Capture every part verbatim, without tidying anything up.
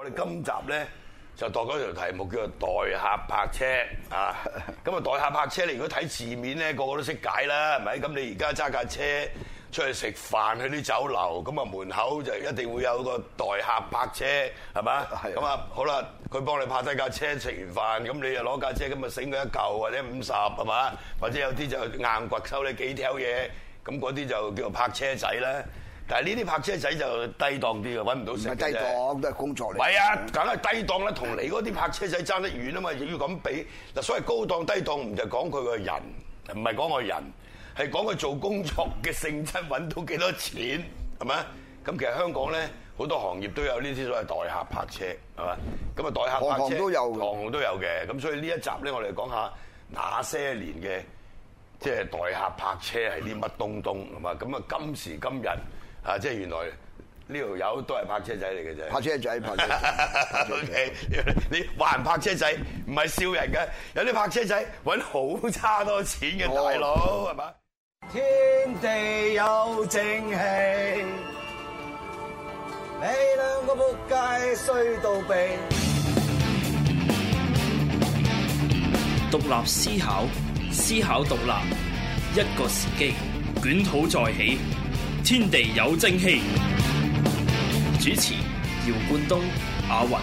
我哋今集咧就度咗條題目叫做代客泊車啊！咁啊，代客泊車你如果睇字面咧，個個都識解啦，係咪？咁你而家揸架車出去食飯，去啲酒樓，咁啊門口就一定會有個代客泊車，係嘛？咁啊好啦，佢幫你泊低架車，食完飯，咁你又攞架車，咁啊醒佢一嚿或者五十係嘛？或者有啲就硬掘收你幾條嘢，咁嗰啲就叫做泊車仔啦。但係呢啲泊車仔就低檔啲嘅，揾唔到食嘅啫。 低檔都係工作嚟。 係啊，梗係低檔啦，同你嗰啲泊車仔爭得遠啊嘛，亦要咁比。嗱，所謂高檔低檔唔就講佢個人，唔係講個人，係講佢做工作嘅性質揾到幾多錢，係咪？咁其實香港咧好多行業都有呢啲所謂代客泊車，係嘛？咁啊代客泊車， 行行都有， 行行都有嘅。咁所以呢一集咧，我哋講下那些年嘅即係代客泊車係啲乜東東，係嘛？咁啊今時今日。啊！即係原來呢條友都係泊車仔嚟嘅啫。泊車仔，泊車仔。O K， 你話人泊車仔唔係笑人嘅，有啲泊車仔揾好差多錢嘅大佬係嘛？ 天地有正氣，你兩個仆街衰到痹。 獨立思考，思考獨立，一個時機，捲土再起。天地有正氣，主持姚冠東、阿雲。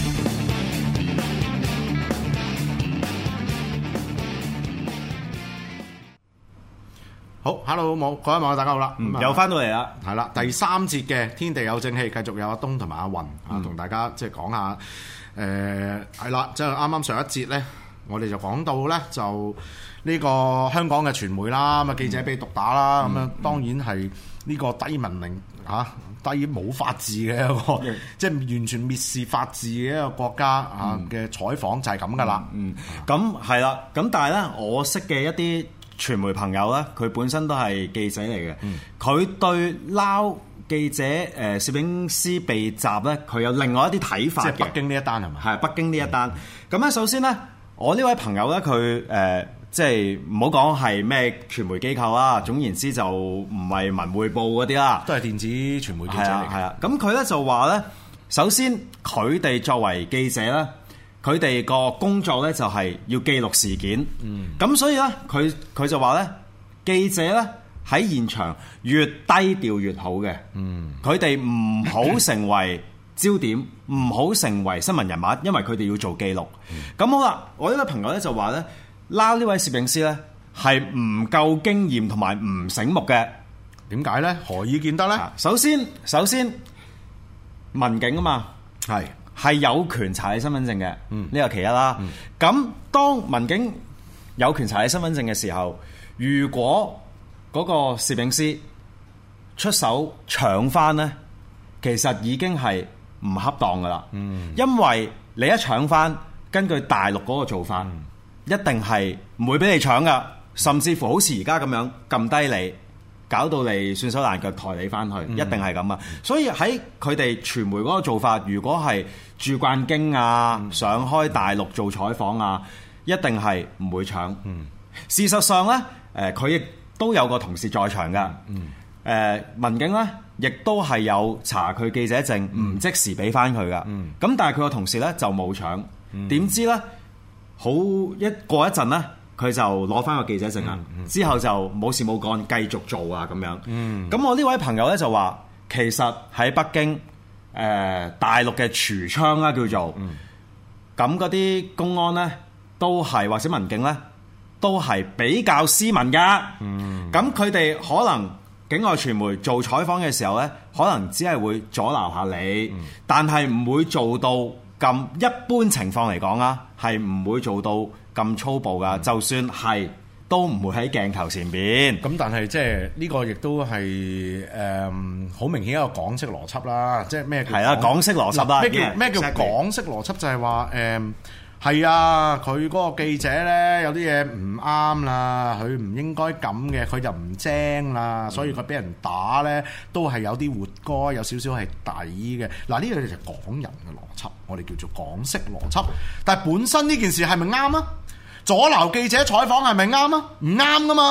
好 ，Hello， 冇各位網友大家好啦， 嗯，又翻到嚟啦， 係啦，第三節嘅天地有正氣，繼續有阿東同埋阿雲啊，同大家即係講下，誒係啦，即係啱啱上一節咧，我哋就講到咧就呢個香港嘅傳媒啦，咁啊記者俾毒打啦，咁樣、嗯、當然係。呢個低文明嚇、低冇法治嘅一個，嗯、即係完全蔑視法治嘅一個國家嚇嘅採訪就係咁噶啦。 嗯，咁係啦。咁但係咧，我識嘅一啲傳媒朋友咧，佢本身都係記者嚟嘅。佢、嗯、對撈記者誒攝影師被襲咧，佢有另外一啲睇法嘅。 即係北京呢一單係咪？ 係北京呢一單。咁咧、嗯，首先咧，我呢位朋友咧，佢誒。呃即係唔好講係咩傳媒機構啦，總言之就唔係文匯報嗰啲啦， 都係電子傳媒記者嚟。 係啊，咁佢咧就話咧，首先佢哋作為記者咧，佢哋個工作咧就係要記錄事件。嗯，咁所以咧，佢佢就話咧，記者咧喺現場越低調越好嘅。嗯，佢哋唔好成為焦點，唔好成為新聞人物，因為佢哋要做記錄。咁、嗯、好啦，我呢個朋友咧就話咧。撈呢位攝影師咧係唔夠經驗同埋唔醒目嘅， 點解咧？何以見得咧？ 首先，首先民警啊嘛，係係有權查你身份證嘅，嗯，呢個其一啦。咁、嗯、當民警有權查你身份證嘅時候，如果嗰個攝影師出手搶翻咧，其實已經係唔恰當噶啦。嗯，因為你一搶翻，根據大陸嗰個做法。嗯一定係唔會俾你搶噶，甚至乎好似而家咁樣撳低你，搞到你損手爛腳抬你翻去，嗯、一定係咁啊！所以喺佢哋傳媒嗰個做法，如果係駐慣京啊，嗯、上開大陸做採訪啊，一定係唔會搶。嗯、事實上呢，誒佢亦都有個同事在場噶。誒、嗯呃、民警呢，亦都係有查佢記者證，唔、嗯、即時俾翻佢噶。咁、嗯、但係佢個同事呢，就冇搶，點、嗯、知呢？好一過一陣咧，佢就攞翻個記者證啦，嗯嗯、之後就冇事冇幹，繼續做啊咁樣。咁、嗯、我呢位朋友咧就話，其實喺北京誒、呃、大陸嘅櫥窗啦叫做，咁嗰啲公安咧都係或者民警咧都係比較斯文噶。咁佢哋可能境外傳媒做採訪嘅時候咧，可能只係會阻撓下你，嗯、但係唔會做到。咁一般情況嚟講啊，係唔會做到咁粗暴噶。嗯、就算係，都唔會喺鏡頭前邊。 咁但係即係呢個亦都係誒好明顯一個港式邏輯啦。即係咩？係啊，港式邏輯啦。 咩叫咩叫港式邏輯？就係話誒係啊，佢嗰個記者咧有啲嘢唔啱啦，佢唔應該咁嘅，佢就唔精啦，所以佢俾人打咧都係有啲活該，有少少係抵嘅。嗱，呢個就係港人嘅邏輯，我哋叫做港式邏輯。但係本身呢件事係咪啱啊？阻撓記者採訪係咪啱啊？唔啱噶嘛，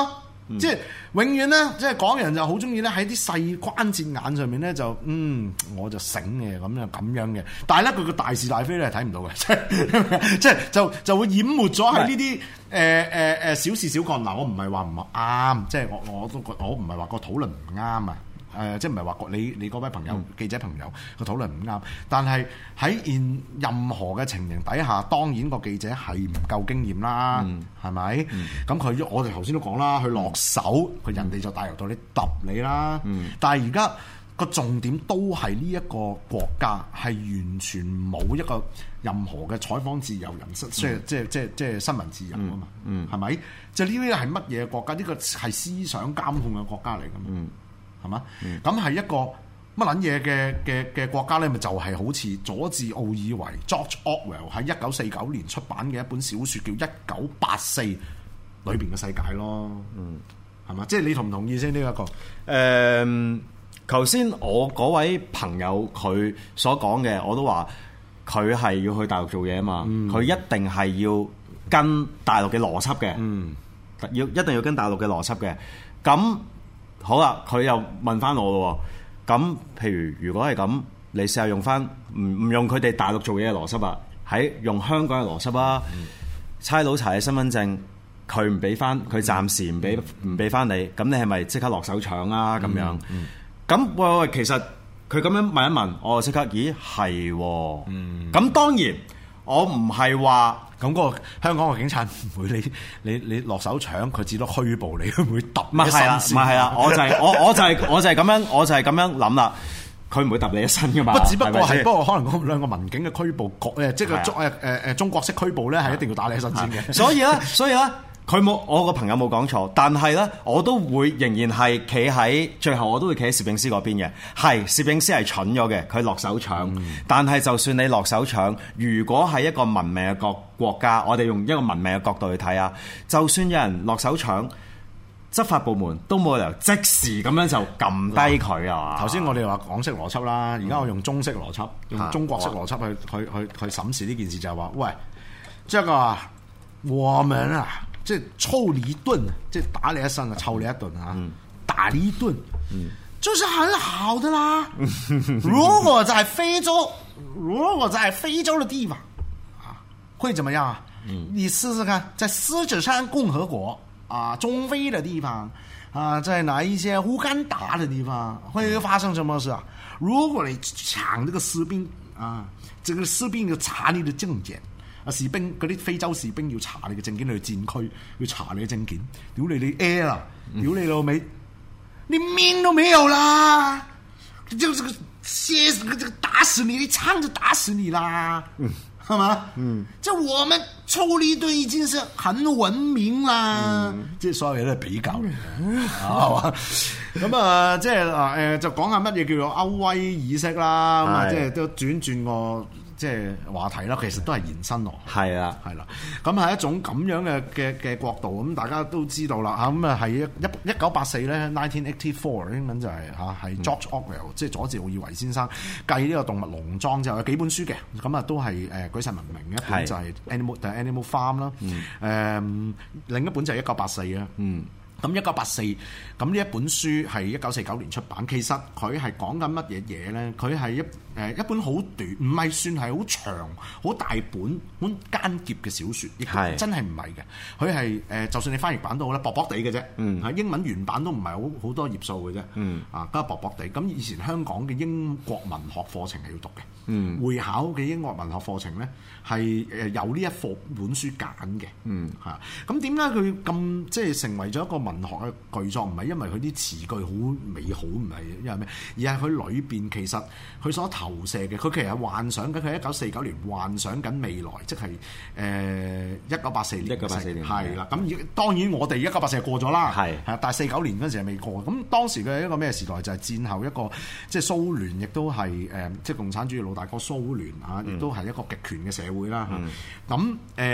即係永遠咧，即係港人就好中意咧喺啲細關節眼上面咧就嗯我就醒嘅咁樣咁樣嘅，但係咧佢個大是大非咧係睇唔到嘅，即係即係就就會淹沒咗喺呢啲誒誒誒小事小幹。嗱，我唔係話唔啱，即係我我都我唔係話個討論唔啱啊。誒、呃，即係唔係話你你嗰位朋友、嗯、記者朋友個討論唔啱，但係喺現任何嘅情形底下，當然個記者係唔夠經驗啦，係咪？咁佢我哋頭先都講啦，佢落手，佢人哋就大由到你揼你啦。嗯、但係而家個重點都係呢一個國家係完全冇一個任何嘅採訪自由、人身、嗯、即係即係即係即係新聞自由啊嘛，係咪、嗯？即係呢啲係乜嘢國家？呢、呢個係思想監控嘅國家嚟㗎嘛。嗯係嘛？咁係、嗯、一個乜撚嘢嘅嘅嘅國家咧？咪就係、是、好似佐治奧爾維 George Orwell 喺一九四九年出版嘅一本小説叫《一九八四》裏邊嘅世界咯。嗯，係嘛？即係你同唔同意先呢一個？誒、 呃，頭先我嗰位朋友佢所講嘅，我都話佢係要去大陸做嘢啊嘛。佢、嗯、一定係要跟大陸嘅邏輯嘅。嗯，要一定要跟大陸嘅邏輯嘅。咁好啦，佢又問翻我咯喎，咁譬如如果係咁，你試下用翻唔唔用佢哋大陸做嘢嘅邏輯啊，喺用香港嘅邏輯啊，差佬查你身份證，佢唔俾翻，佢暫時唔俾唔俾翻你，咁你係咪即刻落手搶啊？咁樣，咁喂喂，其實佢咁樣問一問，我就即刻，咦係喎，咁當然我唔係話。咁嗰個香港嘅警察唔會你你你落手搶佢，至多拘捕你，佢唔會揼你一身先。唔係啊，我就係、是、我我就係、是、我就係咁樣，我就係咁樣諗啦。佢唔會揼你一身噶嘛。不只不過係，不過可能嗰兩個民警嘅拘捕局誒，即係個中誒誒誒中國式拘捕咧，係一定要打你一身先嘅。所以咧，所以咧。佢冇，我個朋友冇講錯，但係咧，我都會仍然係企喺最後，我都會企喺攝影師嗰邊嘅。係攝影師係蠢咗嘅，佢落手搶。嗯、但係就算你落手搶，如果係一個文明嘅國國家，我哋用一個文明嘅角度去睇啊，就算有人落手搶，執法部門都冇理由即時咁樣就撳低佢啊！頭先我哋話港式邏輯啦，而家我用中式邏輯，用中國式邏輯去、嗯、去去去審視呢件事，就係話：喂，即係個我們啊！即係抽你一頓，即係打你一身啊，抽你一頓啊，嗯、打你一頓，嗯，就是很好的啦。如果在非洲，如果在非洲的地方啊，會怎麼樣啊？嗯、你試試看，在獅子山共和國啊，中非的地方啊，在哪一些烏干達的地方會發生什麼事啊？如果你搶這個士兵啊，這個士兵要查你的證件。啊！士兵嗰啲非洲士兵要查你嘅證件，你去戰區要查你嘅證件，屌你你 air 啦！屌你老味，你命都沒有啦！就這個歇，這個打死你，你槍就打死你啦！嗯，係嘛？嗯，即係我們抽離隊已經是很文明啦，嗯、即係所有嘢都係比較嘅，係嘛？咁啊，即係啊誒，就講下乜嘢叫做歐威意識啦，咁啊，即係都轉轉個。即係話題啦，其實都係延伸落，係啊，係啦，咁係一種咁樣嘅嘅嘅角度，咁大家都知道啦嚇，咁啊係一一一九八四咧 nineteen eighty-four 英文就係嚇係 George Orwell，即係佐治奧爾維先生繼呢個動物農莊之後有幾本書嘅，咁啊都係誒舉世聞名嘅，一本就係 Animal The Animal Farm 啦，誒另一本就係一九八四啊。嗯咁一九八四，咁呢一本書係一九四九年出版。其實佢係講緊乜嘢嘢咧？佢係一誒一本好短，唔係算係好長、好大本、好艱澀嘅小説，亦真係唔係嘅。佢係誒，就算你翻譯版都好啦，薄薄地嘅啫。嗯，英文原版都唔係好好多頁數嘅啫。嗯，啊，都係薄薄地。咁以前香港嘅英國文學課程係要讀嘅。嗯，會考嘅英國文學課程咧係誒有呢一課本書揀嘅。嗯，嚇。咁點解佢咁即係成為咗一個文學嘅巨作？唔係因為佢啲詞句好美好，唔係因為咩？而係佢裏邊其實佢所投射嘅，佢其實幻想緊佢一九四九年幻想緊未來，即係誒一九八四年。一九八四年係啦。咁當然我哋一九八四過咗啦，係係，但係四九年嗰陣時係未過。咁當時嘅一個咩時代？就係、是、戰後一個即係蘇聯，亦都係誒即係共產主義老大哥蘇聯啊，亦都係一個極權嘅社會啦。咁誒、嗯。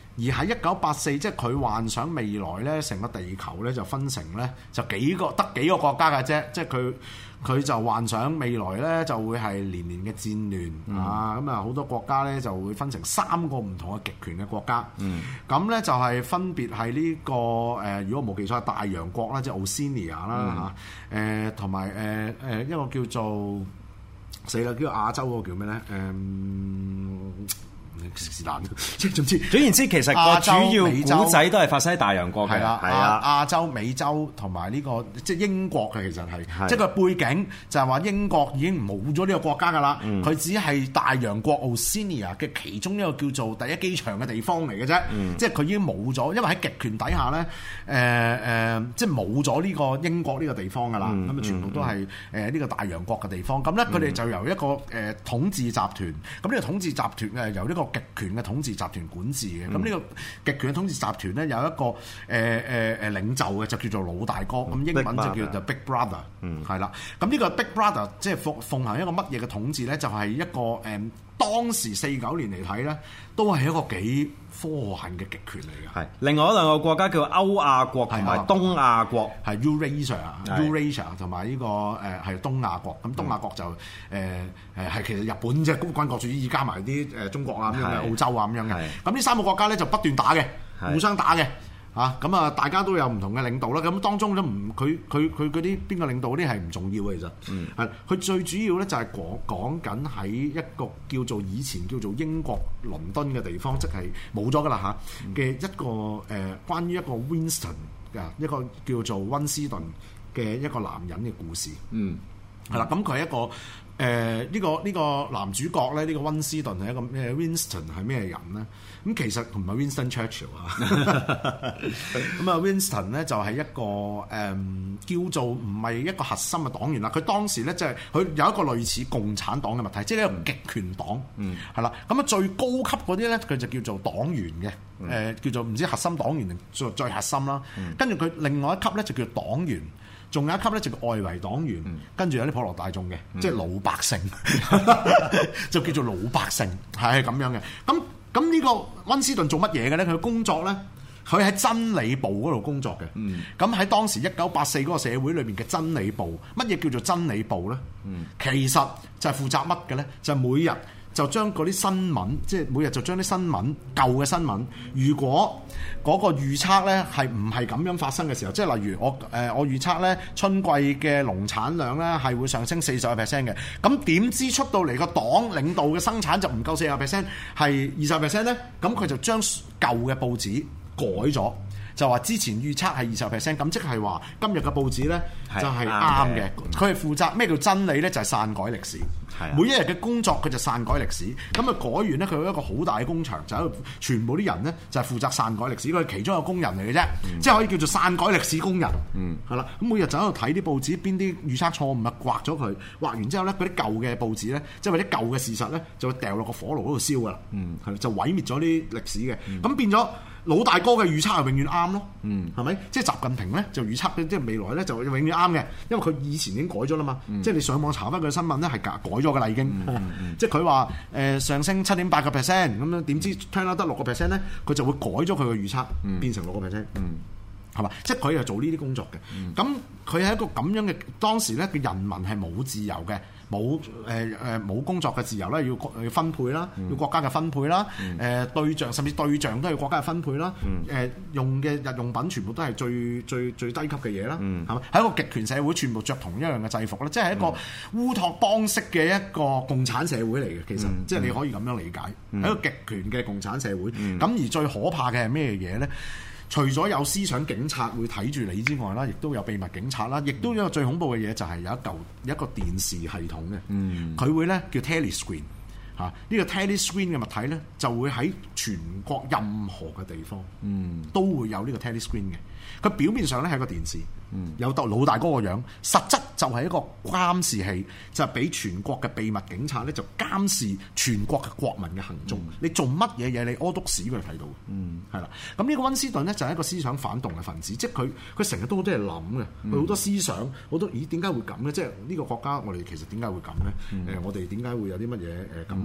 而喺一九八四，即係佢幻想未來咧，成個地球咧就分成咧就幾個得幾個國家嘅啫，即係佢佢就幻想未來咧就會係年年嘅戰亂、嗯、啊，咁啊好多國家咧就會分成三個唔同嘅極權嘅國家，咁咧、嗯、就係分別係呢、這個誒、呃，如果冇記錯係大洋國啦，即係 Oceania 啦嚇，誒同埋誒誒一個叫做死啦，叫亞洲嗰個叫咩咧？誒、嗯。是但，即係總之， 總言之，其實個主要古仔都係發生喺大洋國嘅， 係啦， 係啊， 亞洲、美洲同埋呢個即係英國嘅，其實係，即係個背景就係話英國已經冇咗呢個國家㗎啦，佢、嗯、只係大洋國 Oceania 嘅其中一個叫做第一機場嘅地方嚟嘅啫，嗯、即係佢已經冇咗，因為喺極權底下咧，誒、呃、誒、呃，即係冇咗呢個英國呢個地方㗎啦，咁啊、嗯、全部都係誒呢個大洋國嘅地方，咁咧佢哋就由一個誒、呃、統治集團，咁呢個統治集團誒由呢個極權嘅統治集團管治嘅，咁呢、嗯、個極權嘅統治集團咧有一個誒誒誒領袖嘅，就叫做老大哥，咁、嗯、英文就叫做 Big Brother，係啦。咁呢、嗯、個 Big Brother 即係奉奉行一個乜嘢嘅統治咧？就係、是、一個誒、嗯、當時四九年嚟睇咧，都係一個幾科幻嘅極權嚟嘅。係另外嗰兩個國家叫歐亞國同埋東亞國， 係 Eurasia、Eurasia 同埋呢個誒係東亞國。咁東亞國就誒誒係其實日本即係軍國主義加埋啲誒中國啊咁樣嘅澳洲啊咁樣嘅。咁呢三個國家咧就不斷打嘅，互相打嘅。嚇咁啊！大家都有唔同嘅領導啦，咁當中都唔佢佢佢嗰啲邊個領導嗰啲係唔重要嘅，其實係佢、嗯、最主要咧就係講講緊喺一個叫做以前叫做英國倫敦嘅地方，即係冇咗噶啦嚇嘅一個誒、呃、關於一個 Winston 嘅一個叫做溫斯頓嘅一個男人嘅故事。嗯，係啦，咁佢係一個誒呢、呃這個呢、這個男主角咧，呢、這個溫斯頓係一個咩 Winston 係咩人咧？咁其實同埋 Winston Churchill 啊，咁啊 Winston 咧就係一個誒、嗯、叫做唔係一個核心嘅黨員啦。佢當時咧即係佢有一個類似共產黨嘅物體，即係一個極權黨，係啦、嗯。咁啊最高級嗰啲咧，佢就叫做黨員嘅，誒、嗯呃、叫做唔知核心黨員定最最核心啦。嗯、跟住佢另外一級咧就叫黨員，仲有一級咧就叫外圍黨員，嗯、跟住有啲普羅大眾嘅，嗯、即係老百姓，就叫做老百姓，係咁樣嘅。咁咁呢個溫斯頓做乜嘢嘅咧？佢工作咧，佢喺真理部嗰度工作嘅。咁喺、嗯、當時一九八四嗰個社會裏邊嘅真理部，乜嘢叫做真理部咧？嗯、其實就係負責乜嘅咧？就係、每日就將嗰啲新聞，即係每日就將啲新聞舊嘅新聞，如果嗰個預測咧係唔係咁樣發生嘅時候，即係例如我誒、呃、我預測咧春季嘅農產量咧係會上升四十個 percent 嘅，咁點知出到嚟個黨領導嘅生產就唔夠四十 percent，係二十 percent 咧，咁佢就將舊嘅報紙改咗。就話之前預測係二十 percent，咁即係話今日嘅報紙咧就係啱嘅。佢係負責咩叫真理咧？就係篡改歷史。的每一日嘅工作佢就篡改歷史。咁啊改完咧，佢有一個好大嘅工場，就喺度全部啲人咧就係負責篡改歷史。佢係其中一個工人嚟嘅啫，嗯、即係可以叫做篡改歷史工人。嗯，係啦。咁每日就喺度睇啲報紙，邊啲預測錯誤啊，畫咗佢，畫完之後咧，嗰啲舊嘅報紙咧，即係或者舊嘅事實咧，就會掉落個火爐嗰度燒噶啦。嗯，係就毀滅咗啲歷史嘅。咁、嗯、變咗。老大哥嘅預測係永遠啱咯，嗯，係咪？即係習近平咧就預測即係未來咧就永遠啱嘅，因為佢以前已經改咗啦嘛。嗯、即係你上網查翻佢新聞咧係改改咗㗎啦已經。嗯嗯嗯、即係佢話誒上升七點八個 percent 咁樣，點知 turn out 得六個 percent 咧，佢就會改咗佢嘅預測，嗯、變成六個 percent。嗯，係嘛？即係佢係做呢啲工作嘅。咁佢係一個咁樣嘅當時咧嘅人民係冇自由嘅。冇誒誒冇工作嘅自由啦，要國要分配啦，嗯、要國家嘅分配啦，誒、嗯呃、對象甚至對象都係國家嘅分配啦，誒、嗯呃、用嘅日用品全部都係最最最低級嘅嘢啦，係嘛、嗯？喺一個極權社會，全部着同一樣嘅制服啦，即係一個烏托邦式嘅一個共產社會嚟嘅，其實、嗯、即係你可以咁樣理解，係、嗯、一個極權嘅共產社會。咁、嗯、而最可怕嘅係咩嘢咧？除咗有思想警察會睇住你之外啦，亦都有秘密警察啦，亦都有一個最恐怖嘅嘢就係有一嚿有一個電視系統嘅，佢、嗯、會咧叫 telescreen 嚇，呢、這個 telescreen 嘅物體咧就會喺全國任何嘅地方、嗯、都會有呢個 telescreen 嘅。佢表面上咧係個電視，嗯、有到老大哥個樣，實質就係一個監視器，就係、是、俾全國嘅秘密警察咧就監視全國嘅國民嘅行蹤。嗯、你做乜嘢嘢，你屙督屎佢睇到，係啦、嗯。咁呢個溫斯頓咧就係一個思想反動嘅分子，即係佢佢成日都好多嘢諗嘅，佢好、嗯、多思想，好多咦點解會咁咧？即係呢個國家我哋其實點解會咁咧？誒、嗯呃、我哋點解會有啲乜嘢誒咁咧？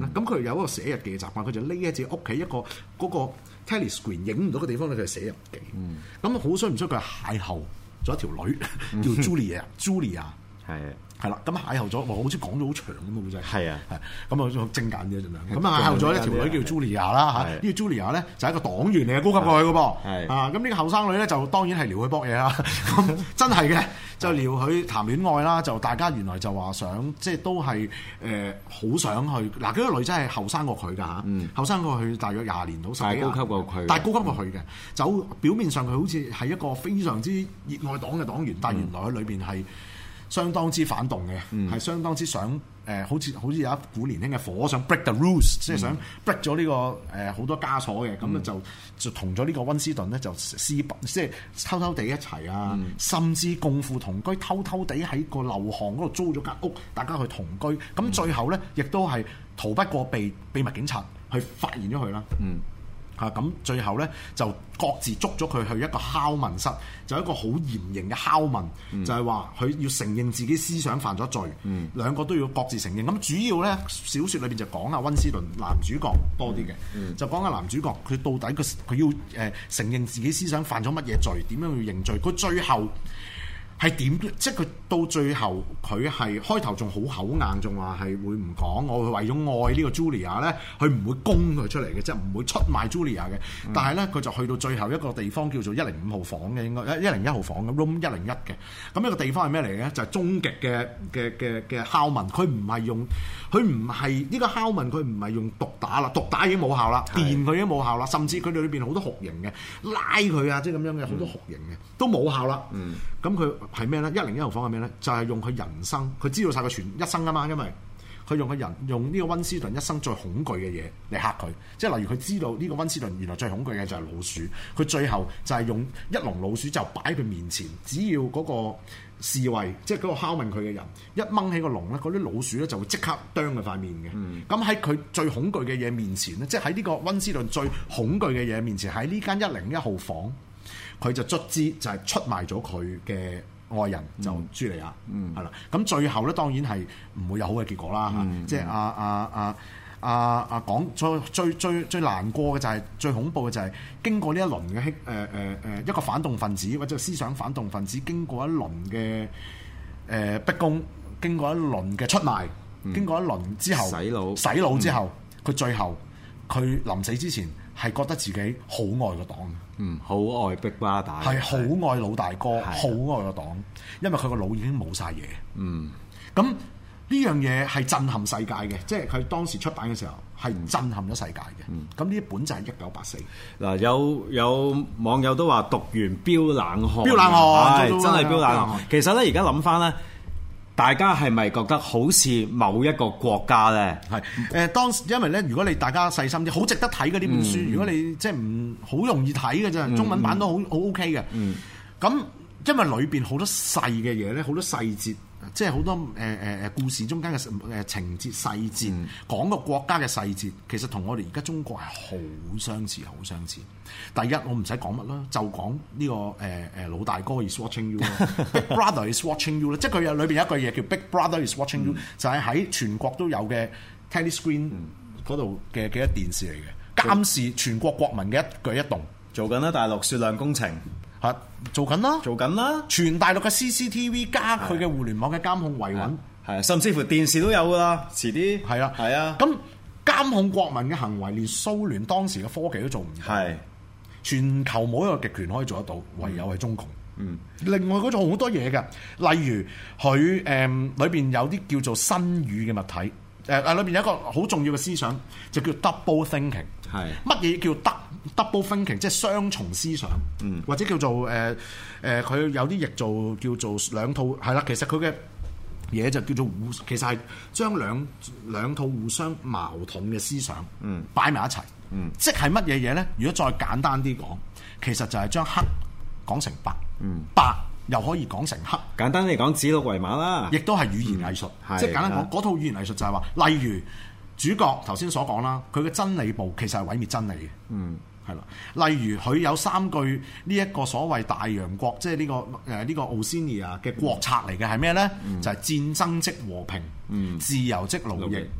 咧？咁佢、嗯、有一個寫日記嘅習慣，佢就匿喺自己屋企一個嗰、嗰個 telescreen 影唔到嘅地方咧，佢就寫日記。咁好衰唔衰？佢邂逅咗一條女、嗯、叫 Julia，Julia 係。係啦，咁邂逅咗，哇！好似講咗好長咁啊，好似係啊，係咁啊，精簡啲盡量。咁啊，邂逅咗一條女叫 Julia 啦嚇，呢個 Julia 咧就係一個黨員嚟嘅，高級過去嘅噃。啊，咁呢個後生女咧就當然係撩佢搏嘢啦。咁真係嘅，就撩佢談戀愛啦。就大家原來就話想，即係都係誒好想去。嗱，嗰個女仔係後生過佢㗎嚇，後生過佢大約廿年到十幾年。高級過佢，但係高級過佢嘅。就表面上佢好似係一個非常之熱愛黨嘅黨員，但係原來佢裏邊係相當之反動嘅，係、嗯、相當之想誒、呃，好似好似有一股年輕嘅火，想 break the rules，、嗯、即係想 break 咗呢、這個誒好、呃、多枷鎖嘅，咁咧、嗯、就就同咗呢個溫斯頓咧就私即係偷偷地一齊啊，嗯、甚至共赴同居，偷偷地喺個樓巷嗰度租咗間屋，大家去同居，咁、嗯、最後咧亦都係逃不過被秘密警察去發現咗佢啦。嗯嚇咁、啊、最後咧就各自捉咗佢去一個拷問室，就一個好嚴刑嘅拷問，嗯、就係話佢要承認自己思想犯咗罪，嗯、兩個都要各自承認。咁主要咧小説裏邊就講阿溫斯頓男主角多啲嘅，嗯嗯、就講阿男主角佢到底佢佢要誒、呃、承認自己思想犯咗乜嘢罪，點樣去認罪？佢最後係點？即係佢到最後，佢係開頭仲好口硬，仲話係會唔講。我為咗愛呢個 Julia 咧，佢唔會供佢出嚟嘅，即係唔會出賣 Julia 嘅。嗯、但係咧，佢就去到最後一個地方叫做一零五號房嘅，應該一零一號房嘅 room 一零一嘅。咁呢個地方係咩嚟嘅？就係、是、終極嘅嘅嘅嘅拷問。佢唔係用，佢唔係呢個拷問，佢唔係用毒打啦，毒打已經冇效啦，是電佢已經冇效啦，甚至佢哋裏邊好多酷刑嘅，拉佢啊，即係咁樣嘅好多酷刑嘅，都冇效啦。咁佢、嗯。係咩咧？一零一號房係咩咧？就係、是、用佢人生，佢知道晒佢全一生啊嘛，因為佢用佢人用呢個溫斯頓一生最恐懼嘅嘢嚟嚇佢，即係例如佢知道呢個溫斯頓原來最恐懼嘅就係老鼠，佢最後就係用一籠老鼠就擺喺佢面前，只要嗰個侍衛即係嗰個拷問佢嘅人一掹起個籠咧，嗰啲老鼠咧就會即刻啄佢塊面嘅。咁喺佢最恐懼嘅嘢面前咧，即係喺呢個溫斯頓最恐懼嘅嘢面前，喺呢間一零一號房，佢就卒之就係出賣咗佢嘅愛人就茱莉亞，係啦、嗯。咁最後咧，當然係唔會有好嘅結果啦。嗯、即係阿阿阿阿阿講最最最最難過嘅就係、是、最恐怖嘅就係經過呢一輪嘅誒誒誒一個反動分子或者思想反動分子經過一輪嘅誒逼宮，經過一輪嘅出賣，嗯、經過一輪之後洗腦洗腦之後，佢、嗯、最後佢臨死之前係覺得自己好愛個黨。 嗯，好愛 Big Brother， 係好愛老大哥，好的愛個黨，因為佢個腦已經冇晒嘢。嗯，咁呢樣嘢係震撼世界嘅，即係佢當時出版嘅時候係震撼咗世界嘅。嗯，咁呢一本就係一九八四。嗱， 有有網友都話讀完飆冷汗， 飆冷汗， 真係飆冷汗。其實咧，而家諗翻咧。大家係咪覺得好似某一個國家咧？ 係誒當時，因為咧，如果你大家細心啲，好值得睇嘅呢本書。嗯、如果你即係唔好容易睇嘅啫，嗯、中文版都好好 OK 嘅。咁、嗯、因為裏邊好多細嘅嘢咧，好多細節，即係好多誒誒誒故事中間嘅誒情節細節，嗯、講個國家嘅細節，其實同我哋而家中國係好相似，好相似。第一，我唔使講乜啦，就講呢、呢個誒誒、呃、老大哥 is watching you，Big Brother is watching you 啦，即係佢有裏邊有一句嘢叫 Big Brother is watching you，、嗯、就係喺全國都有嘅 telescreen 嗰度嘅嘅一電視嚟嘅，監視全國國民嘅一舉一動， 做緊啦，大陸雪亮工程嚇，做緊啦， 做緊啦， 全大陸嘅 C C T V 加佢嘅互聯網嘅監控維穩， 係啊，甚至乎電視都有噶啦，遲啲係啊，係啊，咁監控國民嘅行為，連蘇聯當時嘅科技都做唔到。係。全球冇一個極權可以做得到，唯有係中共。嗯，另外嗰種好多嘢嘅，例如佢誒裏邊有啲叫做新語嘅物體，誒誒裏邊有一個好重要嘅思想，就叫 double thinking。係乜嘢叫 double thinking？ 即係雙重思想，嗯，或者叫做誒誒，佢、呃呃、有啲譯做叫做兩套，係啦，其實佢嘅嘢就叫做互，其實係將兩兩套互相矛盾嘅思想，嗯，擺埋一齊。嗯，即係乜嘢嘢咧？如果再簡單啲講，其實就係將黑講成白，嗯，白又可以講成黑。 簡單嚟講，指鹿為馬啦， 亦都係語言藝術。嗯、即係簡單講，嗰套語言藝術就係話，例如主角頭先所講啦，佢嘅真理部其實係毀滅真理嘅。嗯，係啦。例如佢有三句呢一個所謂大洋國，即係呢、這個誒呢、呃這個 Oceania 嘅國策嚟嘅係咩咧？嗯、就係戰爭即和平，嗯、自由即奴役。嗯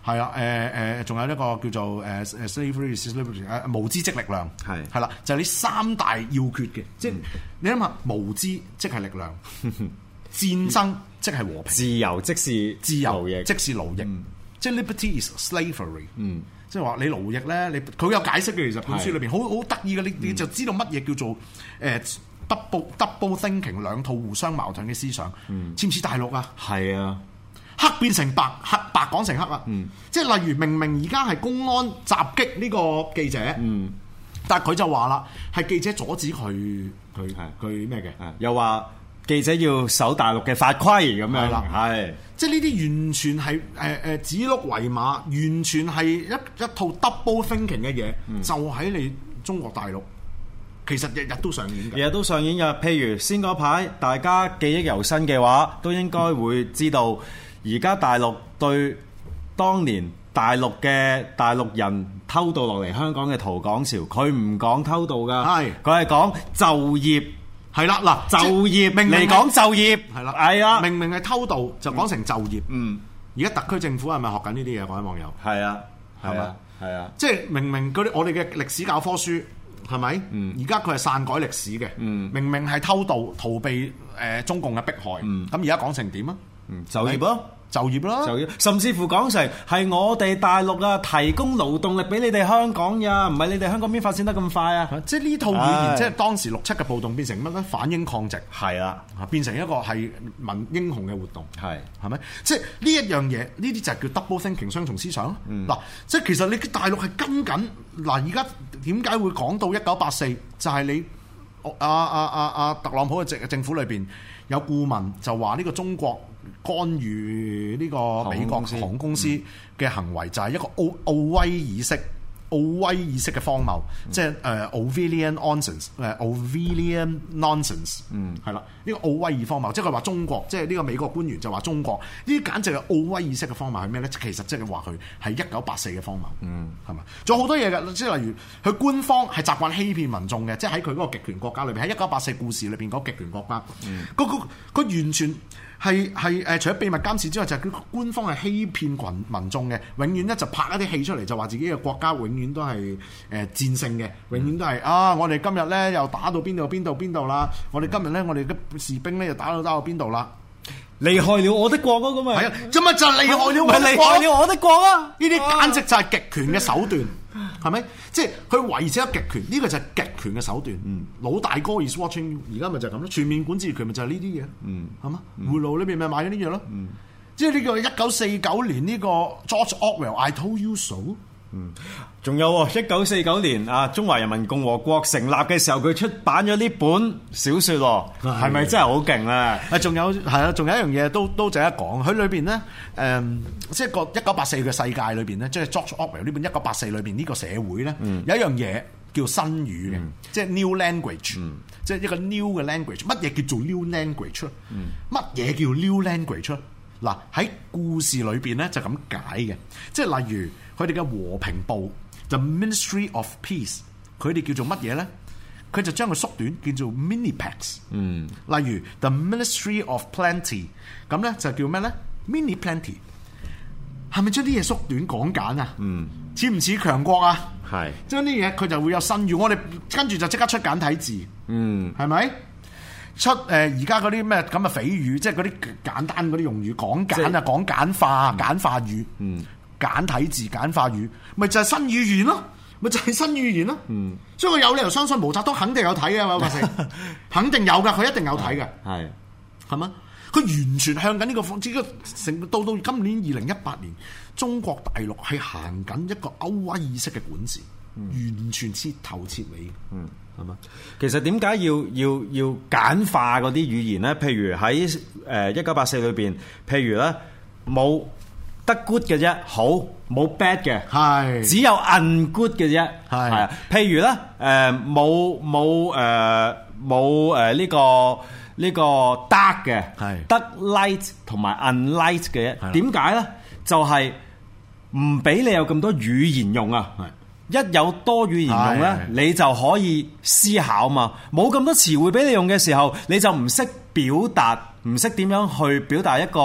係啊，誒誒，仲有一個叫做誒誒 slavery slavery 誒無知即力量， 係係啦，就係呢三大要訣嘅，即係你諗下，無知即係力量，戰爭即係和平， 自由即是自由奴役即是奴役， 嗯即係 liberty is slavery。 嗯， 即係話你奴役咧，你佢有解釋嘅，其實本書裏邊好好得意嘅，你你就知道乜嘢叫做誒 double double thinking 兩套互相矛盾嘅思想，似唔似大陸啊？ 係啊， 黑變成白，黑白講成黑啊！ 嗯、 即係例如明明而家係公安襲擊呢個記者， 嗯、 但係佢就話啦，係記者阻止佢佢佢咩嘅？ 又話記者要守大陸嘅法規咁樣， 啦， 係即係呢啲完全係誒誒指鹿為馬，完全係一一套 double thinking 嘅嘢，嗯、就喺你中國大陸。其實日日都上演嘅， 日日都上演嘅。譬如先嗰排，大家記憶猶新嘅話，都應該會知道，而家大陸對當年大陸嘅大陸人偷渡落嚟香港嘅逃港潮，佢唔講偷渡㗎，係佢係講就業， 係啦嗱， 就業明明嚟講就業，係啦，係啊， 明明係偷渡就講成就業， 嗯， 而家特區政府係咪學緊呢啲嘢？各位網友， 係啊， 係嘛， 係啊， 即係明明嗰啲我哋嘅歷史教科書。係咪？而家佢係篡改歷史嘅，嗯、明明係偷渡逃避誒、呃、中共嘅迫害，咁而家講成點啊？就業咯，就業咯， 就業，甚至乎講成係我哋大陸啊提供勞動力俾你哋香港呀，唔係你哋香港邊發展得咁快啊？ 即係呢套語言，唉即係當時六七嘅暴動變成乜咧？反英抗殖， 係啦、 啊，變成一個係民英雄嘅活動， 係係咪？即係呢一樣嘢，呢啲就係叫 double thinking 雙重思想咯。嗱、嗯，即係其實你大陸係跟緊嗱，而家點解會講到一九八四？就係、是、你阿阿阿阿特朗普嘅政政府裏邊有顧問就話呢個中國干預呢個美國航空公司嘅行為就係一個奧奧威爾式奧威爾式嘅荒謬，嗯、即係誒 Orwellian nonsense 誒 Orwellian nonsense，嗯，係啦，呢個奧威爾荒謬，即係佢話中國，即係呢個美國官員就話中國呢啲簡直係奧威爾式嘅荒謬係咩咧？其實即係話佢係一九八四嘅荒謬，嗯，係嘛？仲有好多嘢㗎，即係例如佢官方係習慣欺騙民眾嘅，即係喺佢嗰個極權國家裏邊，喺一九八四故事裏邊嗰個極權國家，嗯，嗰個佢完全。係係誒，除咗秘密監視之外，就係、是、佢官方係欺騙群民眾嘅，永遠咧就拍一啲戲出嚟，就話自己嘅國家永遠都係誒、呃、戰勝嘅，永遠都係啊！我哋今日咧又打到邊度邊度邊度啦！我哋今日咧我哋嘅士兵咧又打到打到邊度啦！ 厲害了我的國啊！咁啊， 係啊，做乜就厲害了我的國？ 厲害了我的國啊！ 呢啲簡直就係極權嘅手段，係咪？即係佢維持咗極權，呢、這個就係極權嘅手段。嗯、老大哥 is watching， 而家咪就係咁咯。全面管治權咪就係呢啲嘢，係嘛、嗯？回路裏邊咪買咗呢啲嘢咯。嗯、即係呢個一九四九年呢個 George Orwell，I told you so。 嗯，仲有喎，一九四九年啊，中華人民共和國成立嘅時候，佢出版咗呢本小説喎，係咪真係好勁啊？ 啊，仲有係啊，仲有一樣嘢都都值得講，佢裏邊咧誒，即係個一九八四嘅世界裏邊咧，即係 George Orwell 呢本一九八四裏邊呢個社會咧，嗯、有一樣嘢叫新語嘅，嗯、即係 new language，、嗯、即係一個 new 嘅 language。乜嘢叫做 new language？乜嘢、嗯、叫 new language？嗱，喺故事裏邊咧就咁解嘅，即係例如。佢哋嘅和平部就 Ministry of Peace， 佢哋叫做乜嘢咧？佢就將佢縮短叫做 Minipex。嗯，例如 The Ministry of Plenty， 咁咧就叫咩咧 ？Mini Plenty， 係咪將啲嘢縮短講簡啊？嗯，似唔似強國啊？係是，將啲嘢佢就會有新語，我哋跟住就即刻出簡體字。嗯，係咪？出誒而家嗰啲咩咁嘅匪語，即係嗰啲簡單嗰啲用語講簡啊，講即簡化、簡化語。嗯。簡體字簡化語，咪就係新語言咯，咪就係新語言咯。嗯，所以我有理由相信毛澤東肯定有睇嘅，馬百成肯定有噶，佢一定有睇嘅。係係嘛？佢完全向緊呢個方，即係成到到今年二零一八年，中國大陸係行緊一個歐威爾式嘅管治，嗯、完全徹頭徹尾。嗯，係嘛？ 其實點解要要要簡化嗰啲語言咧？譬如喺誒一九八四裏邊，譬如咧冇。得 good 嘅啫，好冇 bad 嘅，係只有 ungood 嘅啫，係係啊。譬如咧，誒冇冇誒冇誒呢個呢個 dark 嘅，係得 light 同埋 unlight 嘅。點解咧？就係唔俾你有咁多語言用啊！一有多語言用咧，你就可以思考嘛。冇咁多詞彙俾你用嘅時候，你就唔識表達，唔識點樣去表達一個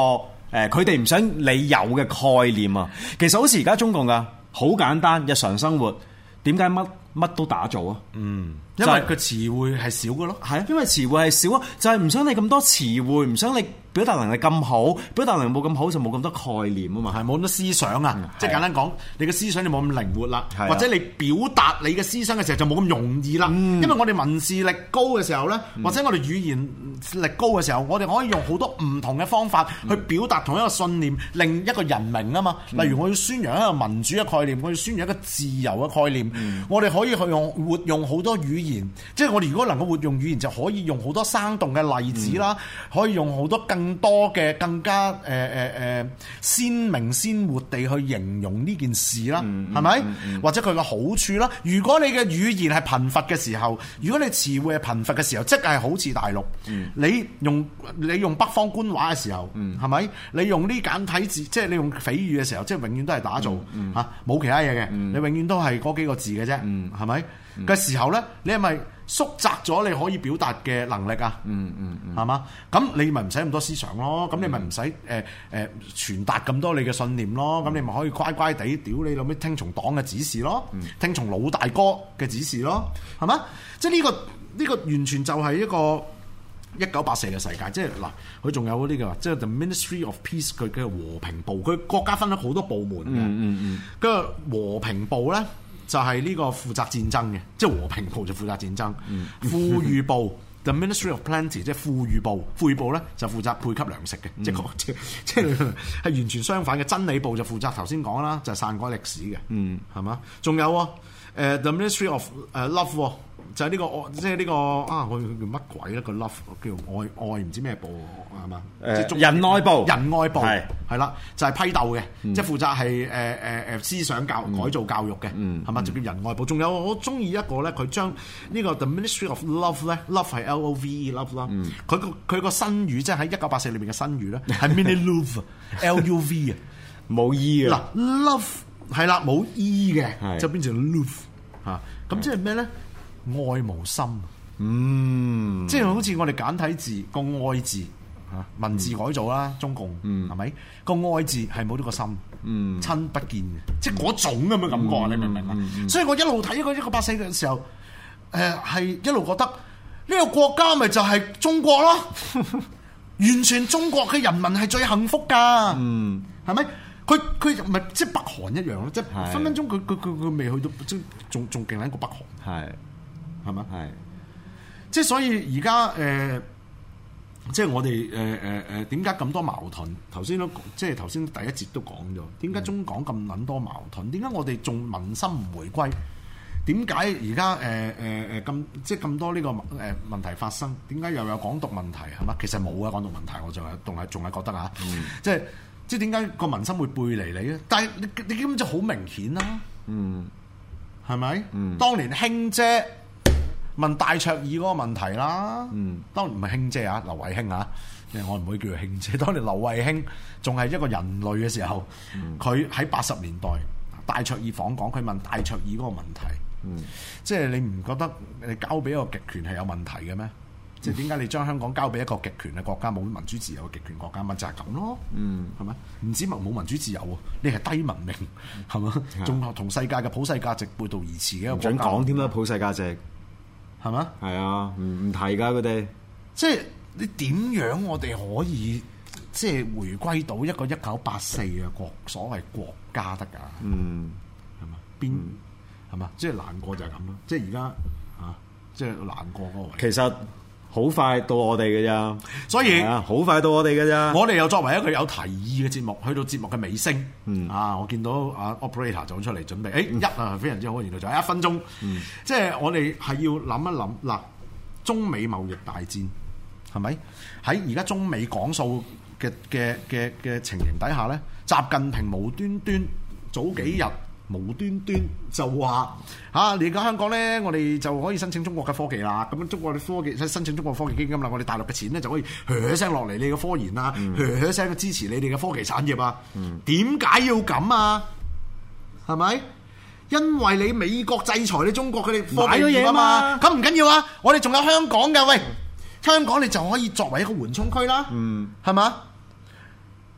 誒佢哋唔想你有嘅概念啊。其實好似而家中共噶，好簡單，日常生活點解乜乜都打造啊？ 嗯，因為個詞彙係少嘅咯。 係啊，因為詞彙係少啊，就係、是、唔想你咁多詞彙，唔想你表達能力咁好，表達能力冇咁好就冇咁多概念啊嘛， 係冇咁多思想啊，嗯、即係簡單講，你嘅思想就冇咁靈活啦， 啊、 或者你表達你嘅思想嘅時候就冇咁容易啦。嗯、因為我哋文字力高嘅時候咧，嗯、或者我哋語言力高嘅時候，我哋可以用好多唔同嘅方法去表達同一個信念，令一個人明啊嘛。嗯、例如我要宣揚一個民主嘅概念，我要宣揚一個自由嘅概念，嗯、我哋可以去用活用好多語言，即係我哋如果能夠活用語言，就可以用好多生動嘅例子啦，嗯、可以用好多更多嘅。更加誒誒誒鮮明鮮活地去形容呢件事啦，係咪？或者佢嘅好處啦。如果你嘅語言係貧乏嘅時候，如果你詞彙係貧乏嘅時候，即係好似大陸，嗯、你用你用北方官話嘅時候，係咪、嗯？你用呢簡體字，即係你用匪語嘅時候，即係永遠都係打造嚇，冇、嗯嗯、其他嘢嘅，嗯、你永遠都係嗰幾個字嘅啫，係咪、嗯？嘅、嗯、時候咧，你係咪縮窄咗你可以表達嘅能力啊？嗯嗯嗯，係嘛？咁你咪唔使咁多思想咯，咁你咪唔使誒誒傳達咁多你嘅信念咯，咁、嗯、你咪可以乖乖地屌你老味聽從黨嘅指示咯，嗯、聽從老大哥嘅指示咯，係嘛？即係、呢、呢個呢、呢個完全就係一個一九八四嘅世界，即係嗱，佢仲有嗰啲嘅，即係 The Ministry of Peace 佢嘅和平部，佢國家分咗好多部門嘅，嗯嗯，跟住和平部咧。就係呢個負責戰爭嘅，即係和平部就負責戰爭。嗯、富裕部 The Ministry of Plenty 即係富裕部，富裕部咧就負責配給糧食嘅，嗯、即係即即係係完全相反嘅。真理部就負責頭先講啦，就係篡改歷史嘅，嗯，係嘛？仲有誒、uh, The Ministry of 誒、uh, Love。就係呢、這個，即係呢個啊！我叫乜鬼咧？個 love 叫愛愛唔知咩部係嘛？誒、呃、 仁愛部， 仁愛部係係啦，就係、是、批鬥嘅，嗯、即係負責係誒誒誒思想教、嗯、改造教育嘅，係嘛、嗯？就叫仁愛部。仲有我中意一個咧，佢將呢個 The Ministry of Love 咧，love 係 L O V E love 啦。佢個佢個新語即係喺一九八四裏邊嘅新語咧，係 mini love，L U V 啊， 冇 E 嘅。 嗱 love 係啦，冇 E 嘅，就變成 love 嚇。咁即係咩咧？愛無心，嗯，即係好似我哋簡體字個愛字嚇，文字改造啦，中共係咪個愛字係冇呢個心，嗯，親不見嘅，即係嗰種咁嘅感覺，你明唔明啊？所以我一路睇呢個一九八四嘅時候，誒係一路覺得呢個國家咪就係中國咯，完全中國嘅人民係最幸福㗎，嗯，係咪？佢佢唔係即係北韓一樣咯，即係分分鐘佢佢佢佢未去到，即仲仲勁緊過北韓，係。係嘛？係，即係所以而家誒，即係我哋誒誒誒點解咁多矛盾？頭先都即係頭先第一節都講咗，點解中港咁撚多矛盾？點解我哋仲民心唔回歸？點解而家誒誒誒咁即係咁多呢個誒問題發生？點解又有港獨問題係嘛？其實冇啊，港獨問題我就係仲係仲係覺得啊，嗯、即係即係點解個民心會背離你咧？但係你你根本就好明顯啦，嗯，係咪？嗯，當年卿姐問戴卓爾嗰個問題啦，嗯，當然唔係卿姐啊，劉慧卿啊，我唔會叫佢卿姐。當年劉慧卿仲係一個人類嘅時候，佢喺八十年代戴卓爾訪港，佢問戴卓爾嗰個問題，嗯，即係你唔覺得你交俾一個極權係有問題嘅咩？嗯、即係點解你將香港交俾一個極權嘅國家，冇民主自由嘅極權國家，咪就係咁咯，嗯，係咪？唔止冇民主自由喎，你係低文明，係嘛？仲同、嗯、世界嘅普世價值背道而馳嘅一個國家，唔準講添啦，普世價值。係嘛？係啊，唔唔提㗎佢哋。即係你點樣我哋可以即係回歸到一個一九八四嘅國所謂國家得㗎？嗯，係嘛？邊係嘛？即係難過就係咁咯。即係而家啊，即係難過嗰個位。其實好快到我哋嘅咋，所以好快到我哋嘅咋。我哋又作為一個有提議嘅節目，去到節目嘅尾聲，嗯啊，我見到啊 operator 走出嚟準備，誒、欸、一啊非常之好，原來就係一分鐘，嗯、即係我哋係要諗一諗嗱，中美貿易大戰係咪喺而家中美講數嘅嘅嘅嘅情形底下咧，習近平無端端早幾日。嗯無端端就話嚇，你而家香港咧，我哋就可以申請中國嘅科技啦。咁樣中國嘅科技申請中國科技基金啦，我哋大陸嘅錢咧就可以噓聲落嚟你嘅科研啊，噓聲支持你哋嘅科技產業啊。點解、嗯、要咁啊？係咪？因為你美國制裁你中國佢哋科技業啊嘛。咁唔緊要啊，我哋仲有香港嘅，喂，香港你就可以作為一個緩衝區啦。嗯，係嘛？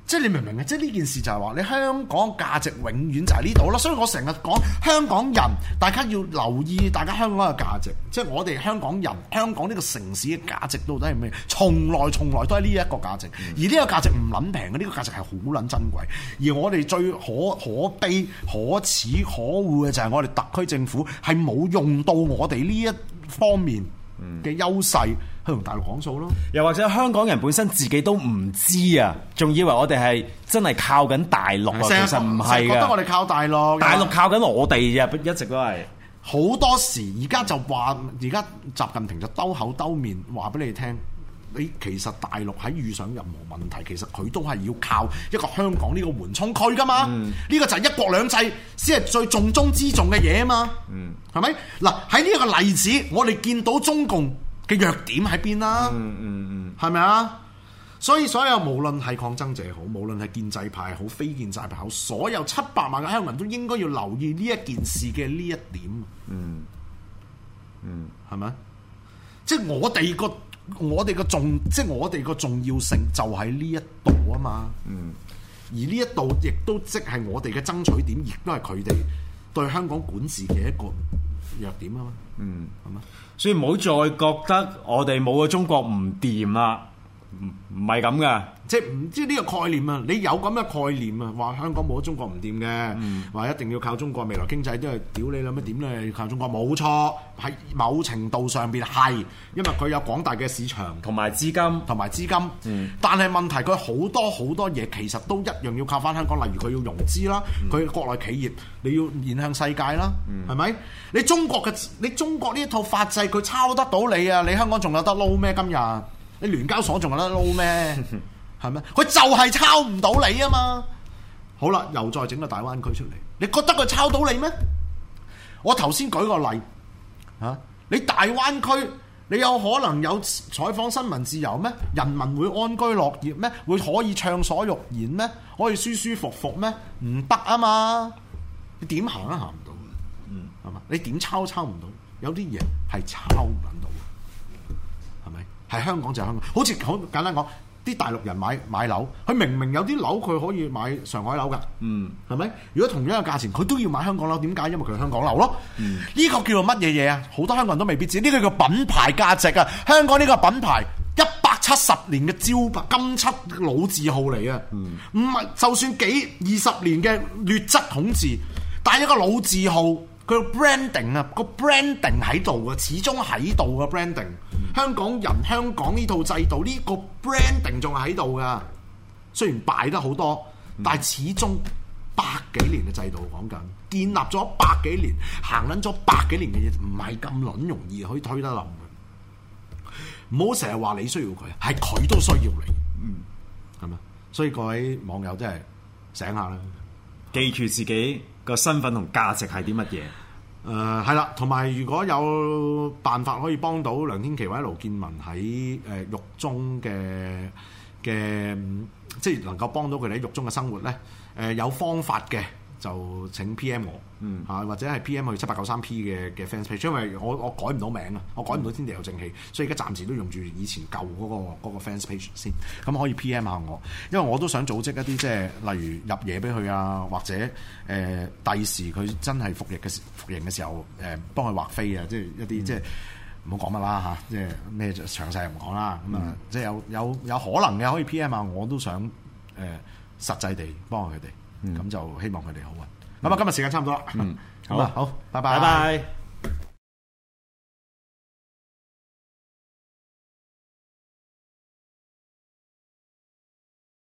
即係你明唔明啊？即係呢件事就係話你香港價值永遠就係呢度咯，所以我成日講香港人，大家要留意大家香港嘅價值，即係我哋香港人，香港呢個城市嘅價值到底係咩？從來從來都係呢一個價值，而呢個價值唔撚平嘅，呢個價值係好撚珍貴。而我哋最可可悲、可恥、可惡嘅就係我哋特區政府係冇用到我哋呢一方面嘅優勢去同大陸講數咯， 又或者香港人本身自己都唔知啊，仲以為我哋係真係靠緊大陸啊，其實唔係嘅。 覺得我哋靠大陸， 大陸靠緊我哋啫，一直都係。 好多時而家就話，而家習近平就兜口兜面話俾你聽，你其實大陸喺遇上任何問題，其實佢都係要靠一個香港呢個緩衝區噶嘛。呢、嗯、個就係一國兩制先係最重中之重嘅嘢啊嘛。嗯，係咪？嗱，喺呢一個例子，我哋見到中共嘅弱點喺邊啦？嗯嗯嗯，係咪啊？所以所有無論係抗爭者好，無論係建制派好、非建制派好，所有七百萬嘅香港人都應該要留意呢一件事嘅呢一點。嗯嗯，係咪？即係我哋個我哋個重，即係我哋個重要性就喺呢一度啊嘛。嗯，而呢一度亦都即係我哋嘅爭取點，亦都係佢哋對香港管治嘅一個弱點啊嘛。嗯，係嘛？ 所以唔好再覺得我哋冇咗中國唔掂啦，唔唔係咁噶， 即係唔知呢個概念啊！你有咁嘅概念啊，話香港冇咗中國唔掂嘅，話、嗯、一定要靠中國未來經濟都係屌你啦咩點咧？要靠中國冇錯，喺某程度上邊係，因為佢有廣大嘅市場同埋資金同埋資金，嗯、但係問題佢好多好多嘢其實都一樣要靠翻香港，例如佢要融資啦，佢、嗯、國內企業你要面向世界啦，係咪、嗯？你中國嘅你中國呢一套法制佢抄得到你啊？你香港仲有得撈咩？今日你聯交所仲有得撈咩？係咩？佢就係抄唔到你啊嘛！好啦，又再整個大灣區出嚟，你覺得佢抄到你咩？我頭先舉個例嚇、啊，你大灣區你有可能有採訪新聞自由咩？人民會安居樂業咩？會可以暢所欲言咩？可以舒舒服服咩？唔得啊嘛！你點行都行唔到，嗯，係嘛？你點抄都抄唔到，有啲嘢係抄唔到。係香港就係香港，好似好簡單講，啲大陸人買買樓，佢明明有啲樓佢可以買上海樓㗎，嗯，係咪？如果同樣嘅價錢，佢都要買香港樓，點解？因為佢係香港樓咯。嗯，呢個叫做乜嘢嘢啊？好多香港人都未必知，呢個叫品牌價值啊！香港呢個品牌一百七十年嘅招牌金漆老字號嚟啊！唔係、嗯、就算幾二十年嘅劣質統治，但係一個老字號。佢個 branding 啊，個 branding 喺度啊，始終喺度嘅 branding。香港人、香港呢套制度，呢、呢個 branding 仲係喺度噶。雖然敗得好多，但係始終百幾年嘅制度講緊，建立咗百幾年，行撚咗百幾年嘅嘢，唔係咁撚容易可以推得冧嘅。唔好成日話你需要佢，係佢都需要你。嗯，係咪？所以各位網友真係醒下啦， 記住自己個身份同價值係啲乜嘢？ 誒係啦，同埋如果有辦法可以幫到梁天琦或者盧建文喺誒獄中嘅嘅，即係能夠幫到佢哋喺獄中嘅生活咧，誒、呃、有方法嘅就請 P M 我，嗯嚇、啊、或者係 P M 去七八九三 P 嘅嘅 fans page，因為我我改唔到名啊，我改唔到天地有正氣，所以而家暫時都用住以前舊嗰、嗰個嗰個 fans page 先，咁可以 P M 下我，因為我都想組織一啲即係例如入嘢俾佢啊，或者誒第時佢真係服役嘅時服刑嘅時候誒、呃、幫佢畫飛啊，即係一啲、嗯、即係唔好講乜啦嚇，即係咩詳細唔講啦，咁啊、嗯、即係有有有可能嘅可以 P M 下我都想誒、呃、實際地幫下佢哋。咁、嗯、就希望佢哋好運。咁啊、嗯，今日時間差唔多啦。嗯，好啊，好，拜拜。拜拜。